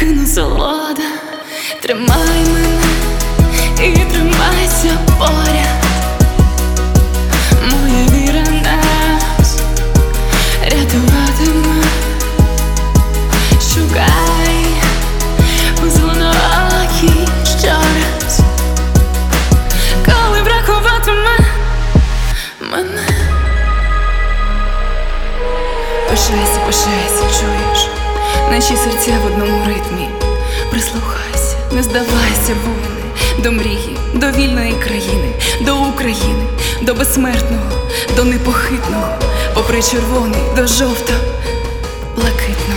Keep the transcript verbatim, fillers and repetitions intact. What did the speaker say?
насолода. Тримай мене і тримайся поряд. Моя віра нас рятуватиме. Шукай у зеленоокій щораз, коли бракуватиме мене. Пишайся, пишайся, чуєш наші серця в одному ритмі. Прислухайся, не здавайся, воїни, до мрії, до вільної країни, до України, до безсмертного, до непохитного, попри червоний, до жовто-блакитного.